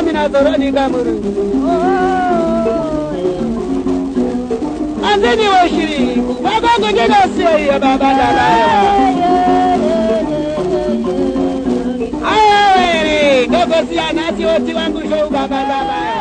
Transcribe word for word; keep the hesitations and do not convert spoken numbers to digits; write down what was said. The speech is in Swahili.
mina zoroni kamuru Azeni washiri baba ngojega siya baba dalaya Aye gogo siya nati oti wangu show baba dalaya